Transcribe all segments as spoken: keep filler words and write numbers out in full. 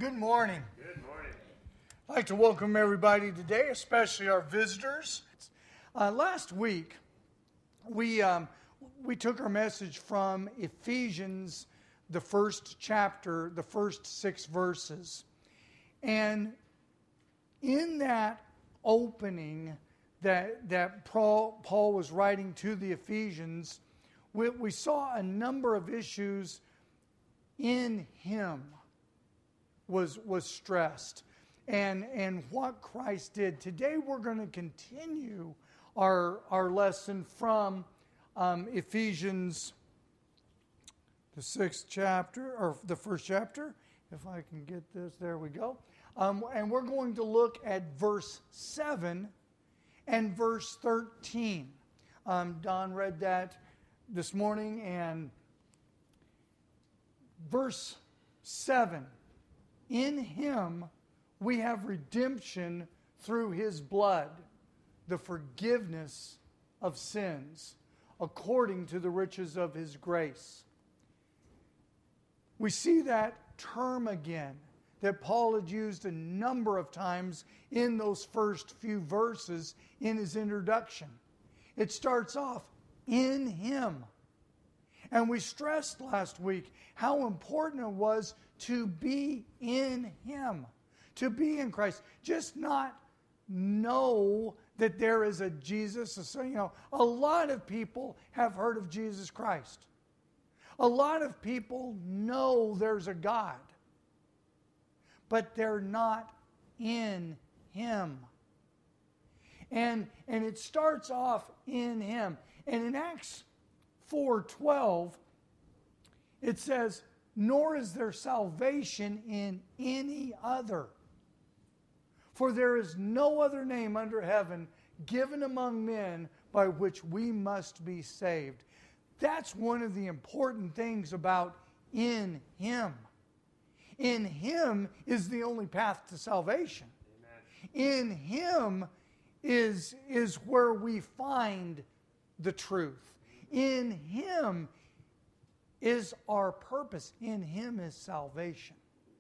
good morning. Good morning. I'd like to welcome everybody today, especially our visitors. Uh, last week, we um, we took our message from Ephesians, the first chapter, the first six verses. And in that opening that, that Paul, Paul was writing to the Ephesians, we, we saw a number of issues in him was, was stressed. And, and what Christ did. Today we're going to continue our, our lesson from um, Ephesians, the sixth chapter, or the first chapter. If I can get this, there we go. Um, and we're going to look at verse seven and verse thirteen. Um, Don read that this morning, and verse seven. In him we have redemption through his blood, the forgiveness of sins, according to the riches of his grace. We see that term again that Paul had used a number of times in those first few verses in his introduction. It starts off, in him. And we stressed last week how important it was to be in him, to be in Christ. Just not know that there is a Jesus. So, you know, a lot of people have heard of Jesus Christ. A lot of people know there's a God, but they're not in him. And, and it starts off in him. And in Acts four twelve, it says, nor is there salvation in any other. For there is no other name under heaven given among men by which we must be saved. That's one of the important things about in him. In him is the only path to salvation. Amen. In him is, is where we find the truth. In him is our purpose. In him is salvation.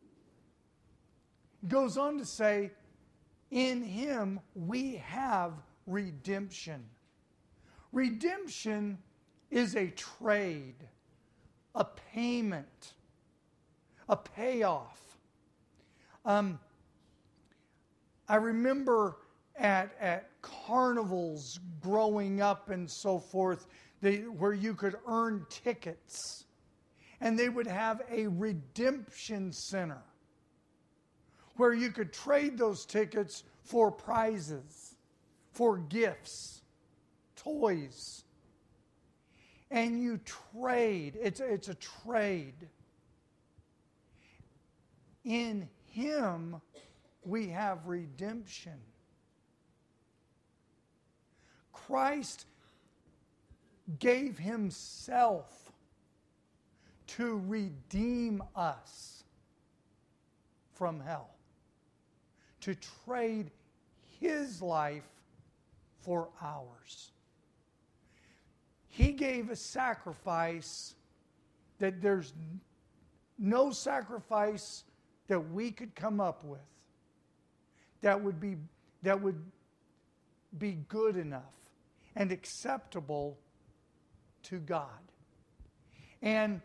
It goes on to say, in him we have redemption. Redemption is a trade, a payment, a payoff. Um, I remember at, at carnivals growing up and so forth, they, where you could earn tickets. And they would have a redemption center where you could trade those tickets for prizes, for gifts, toys. And you trade. It's, it's a trade. In him we have redemption. Christ gave himself to redeem us from hell, to trade his life for ours. He gave a sacrifice that there's no sacrifice that we could come up with that would be that would be good enough and acceptable to God. And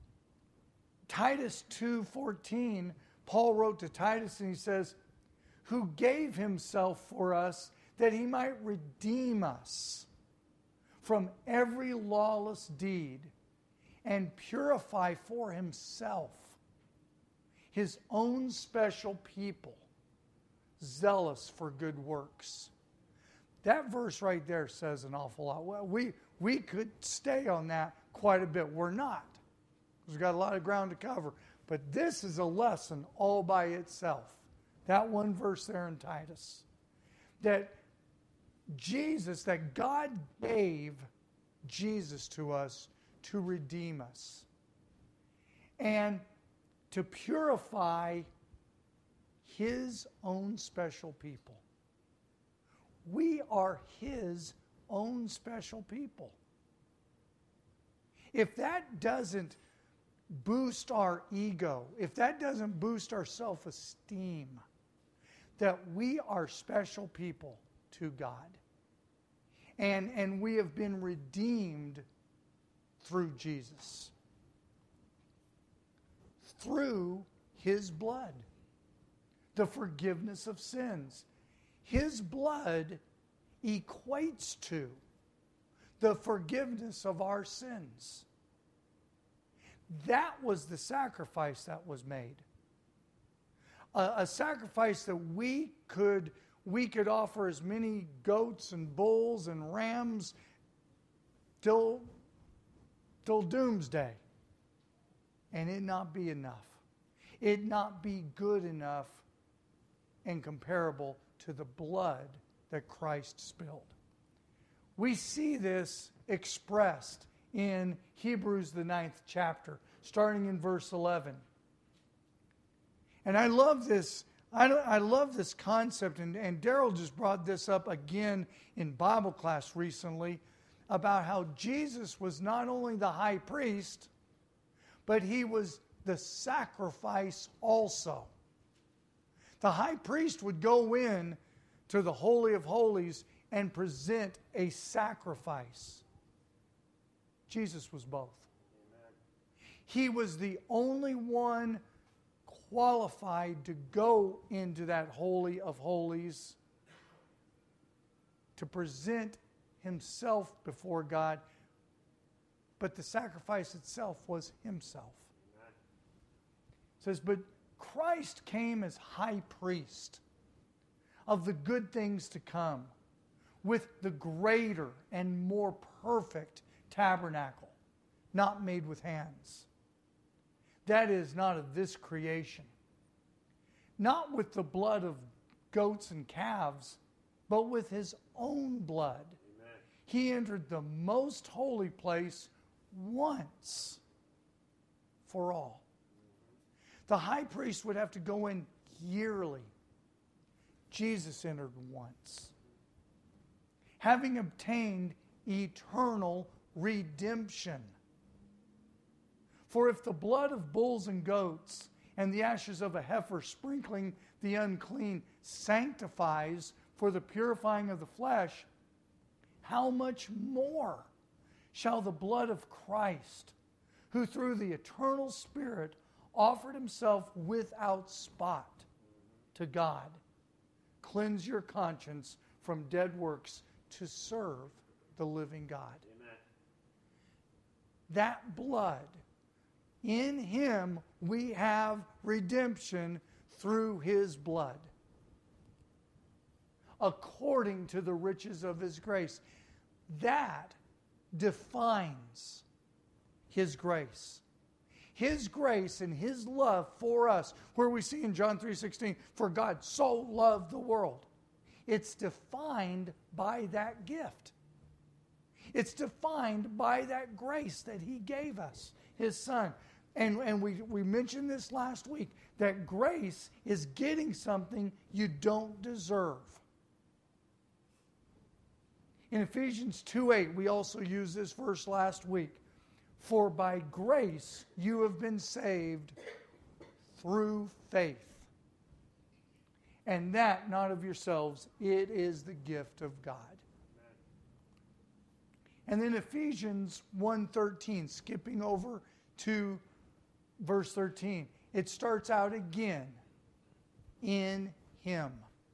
Titus two fourteen, Paul wrote to Titus and he says, who gave himself for us that he might redeem us from every lawless deed and purify for himself his own special people, zealous for good works. That verse right there says an awful lot. Well, we, we could stay on that quite a bit. We're not, because we've got a lot of ground to cover. But this is a lesson all by itself. That one verse there in Titus. That Jesus, that God gave Jesus to us to redeem us. And to purify his own special people. We are his own special people. If that doesn't boost our ego, if that doesn't boost our self-esteem, that we are special people to God. And, and we have been redeemed through Jesus. Through His blood. The forgiveness of sins. His blood equates to the forgiveness of our sins. That was the sacrifice that was made. A, a sacrifice that we could, we could offer as many goats and bulls and rams till, till doomsday. And it not be enough. It not be good enough and comparable to the blood that Christ spilled. We see this expressed in Hebrews, the ninth chapter, starting in verse eleven. And I love this, I, I love this concept, and, and Daryl just brought this up again in Bible class recently, about how Jesus was not only the high priest, but He was the sacrifice also. The high priest would go in to the Holy of Holies and present a sacrifice. Jesus was both. Amen. He was the only one qualified to go into that Holy of Holies to present Himself before God, but the sacrifice itself was Himself. Amen. It says, but Christ came as high priest of the good things to come, with the greater and more perfect tabernacle, not made with hands. That is not of this creation. Not with the blood of goats and calves, but with His own blood. Amen. He entered the most holy place once for all. The high priest would have to go in yearly. Jesus entered once. Having obtained eternal redemption. For if the blood of bulls and goats and the ashes of a heifer sprinkling the unclean sanctifies for the purifying of the flesh, how much more shall the blood of Christ, who through the eternal Spirit offered Himself without spot to God, cleanse your conscience from dead works to serve the living God. Amen. That blood, in Him we have redemption through His blood, according to the riches of His grace. That defines His grace. His grace and His love for us, where we see in John three sixteen, for God so loved the world. It's defined by that gift. It's defined by that grace that He gave us, His Son. And, and we, we mentioned this last week, that grace is getting something you don't deserve. In Ephesians two eight, we also used this verse last week. For by grace you have been saved through faith. And that not of yourselves, it is the gift of God. Amen. And then Ephesians one thirteen, skipping over to verse thirteen, it starts out again, in Him.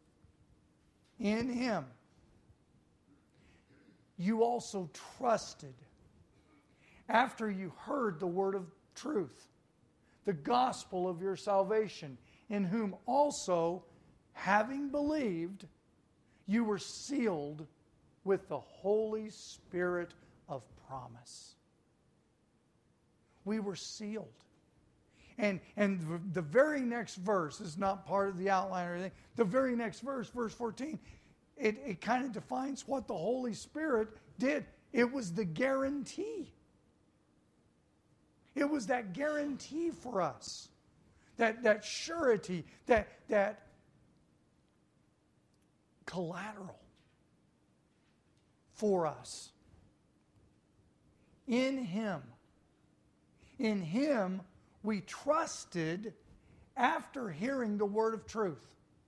In Him. You also trusted, after you heard the word of truth, the gospel of your salvation, in whom also, having believed, you were sealed with the Holy Spirit of promise. We were sealed. And, and the very next verse is not part of the outline or anything. The very next verse, verse fourteen, it, it kind of defines what the Holy Spirit did. It was the guarantee. It was that guarantee for us. That, that surety, that, that collateral for us. In Him. In Him we trusted after hearing the word of truth.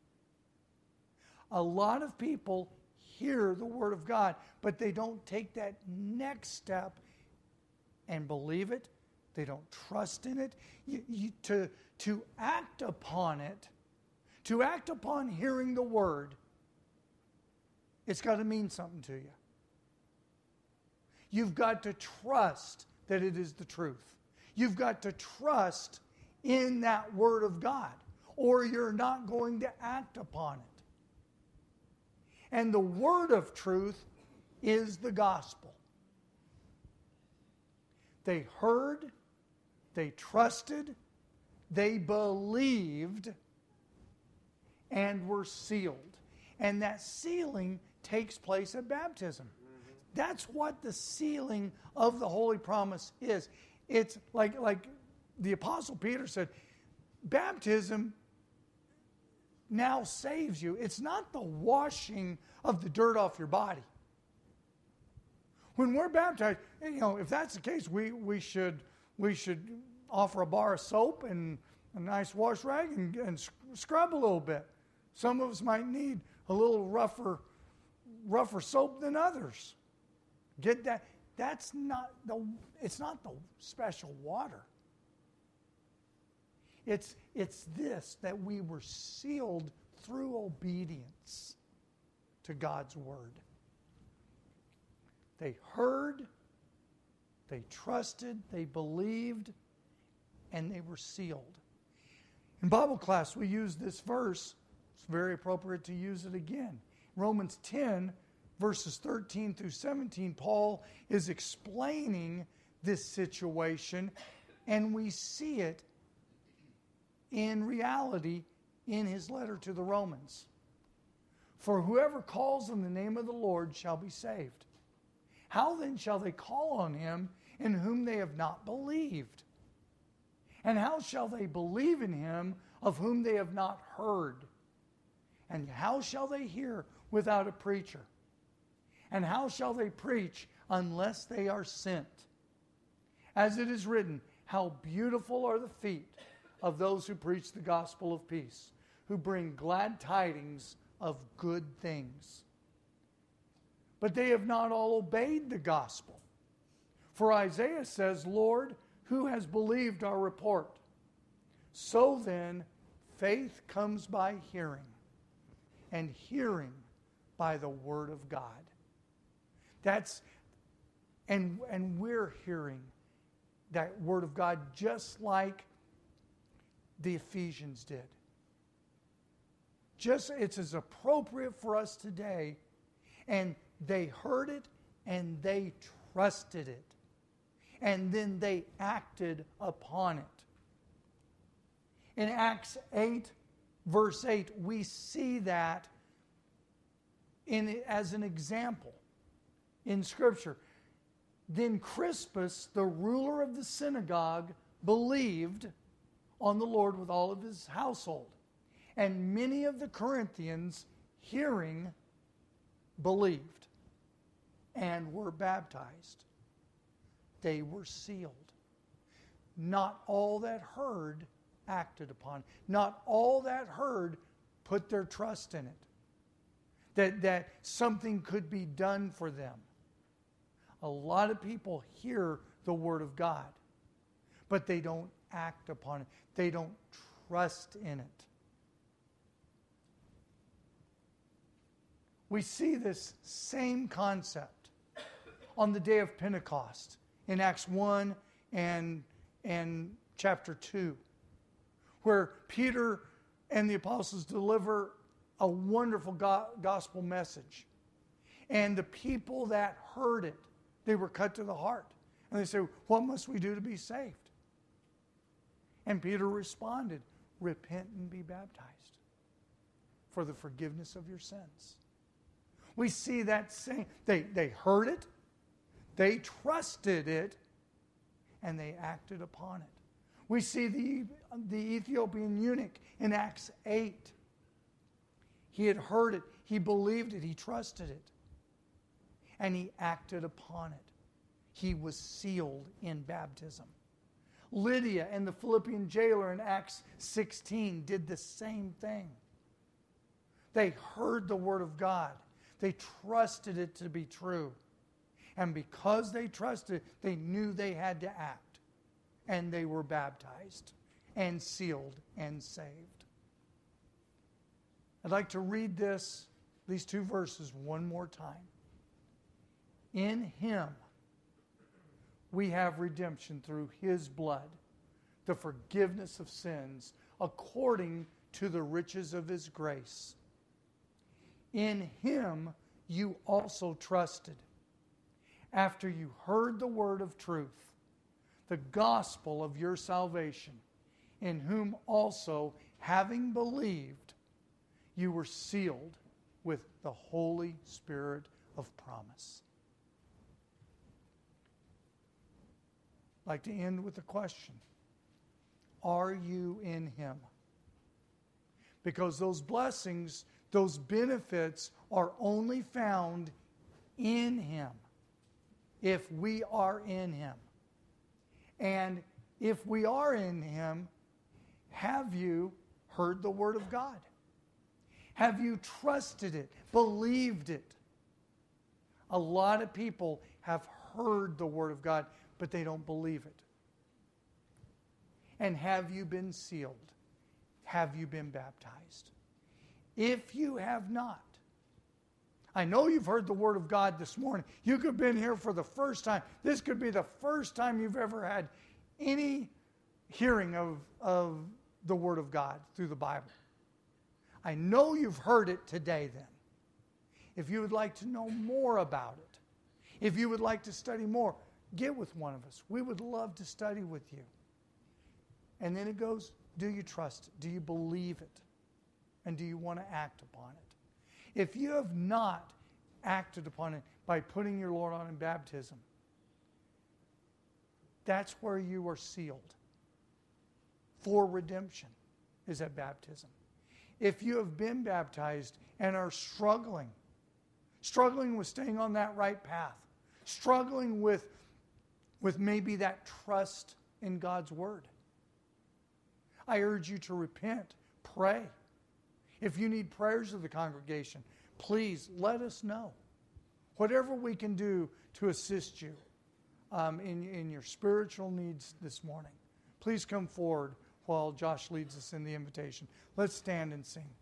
A lot of people hear the word of God, but they don't take that next step and believe it. They don't trust in it. You, you, to, to act upon it, to act upon hearing the word, it's got to mean something to you. You've got to trust that it is the truth. You've got to trust in that word of God, or you're not going to act upon it. And the word of truth is the gospel. They heard, they trusted, they believed, and were sealed. And that sealing takes place at baptism. Mm-hmm. That's what the sealing of the Holy Promise is. It's like, like the Apostle Peter said, baptism now saves you. It's not the washing of the dirt off your body. When we're baptized, you know, if that's the case, we, we should we should offer a bar of soap and a nice wash rag and, and scrub a little bit. Some of us might need a little rougher rougher soap than others. Get that? That's not the. It's not the special water. It's it's this, that we were sealed through obedience to God's word. They heard, they trusted, they believed, and they were sealed. In Bible class, we use this verse. It's very appropriate to use it again. Romans ten, verses thirteen through seventeen, Paul is explaining this situation, and we see it in reality in his letter to the Romans. For whoever calls on the name of the Lord shall be saved. How then shall they call on him in whom they have not believed? And how shall they believe in him of whom they have not heard? And how shall they hear without a preacher? And how shall they preach unless they are sent? As it is written, how beautiful are the feet of those who preach the gospel of peace, who bring glad tidings of good things. But they have not all obeyed the gospel. For Isaiah says, Lord, who has believed our report? So then, faith comes by hearing, and hearing by the word of God. That's, and, and we're hearing that word of God just like the Ephesians did. Just, it's as appropriate for us today. And they heard it and they trusted it. And then they acted upon it. In Acts eight, verse eight, we see that in, as an example in Scripture. Then Crispus, the ruler of the synagogue, believed on the Lord with all of his household. And many of the Corinthians, hearing, believed and were baptized. They were sealed. Not all that heard acted upon. Not all that heard put their trust in it. That, that something could be done for them. A lot of people hear the Word of God, but they don't act upon it. They don't trust in it. We see this same concept on the day of Pentecost in Acts one and, and chapter two, where Peter and the apostles deliver a wonderful go- gospel message. And the people that heard it, they were cut to the heart. And they say, what must we do to be saved? And Peter responded, repent and be baptized for the forgiveness of your sins. We see that same, they, they heard it, they trusted it, and they acted upon it. We see the, the Ethiopian eunuch in Acts eight. He had heard it, he believed it, he trusted it, and he acted upon it. He was sealed in baptism. Lydia and the Philippian jailer in Acts sixteen did the same thing. They heard the Word of God. They trusted it to be true. And because they trusted, they knew they had to act. And they were baptized and sealed and saved. I'd like to read this, these two verses one more time. In Him we have redemption through His blood, the forgiveness of sins, according to the riches of His grace. In Him you also trusted, after you heard the word of truth, the gospel of your salvation, in whom also, having believed, you were sealed with the Holy Spirit of promise. I'd like to end with a question. Are you in Him? Because those blessings, those benefits are only found in Him if we are in Him. And if we are in Him, have you heard the Word of God? Have you trusted it, believed it? A lot of people have heard the Word of God, but they don't believe it. And have you been sealed? Have you been baptized? If you have not, I know you've heard the Word of God this morning. You could have been here for the first time. This could be the first time you've ever had any hearing of, of the Word of God through the Bible. I know you've heard it today then. If you would like to know more about it, if you would like to study more, get with one of us. We would love to study with you. And then it goes, do you trust it? Do you believe it? And do you want to act upon it? If you have not acted upon it by putting your Lord on in baptism, that's where you are sealed for redemption, is at baptism. If you have been baptized and are struggling, struggling with staying on that right path, struggling with, with maybe that trust in God's Word, I urge you to repent, pray. If you need prayers of the congregation, please let us know. Whatever we can do to assist you um, in, in your spiritual needs this morning, please come forward while Josh leads us in the invitation. Let's stand and sing.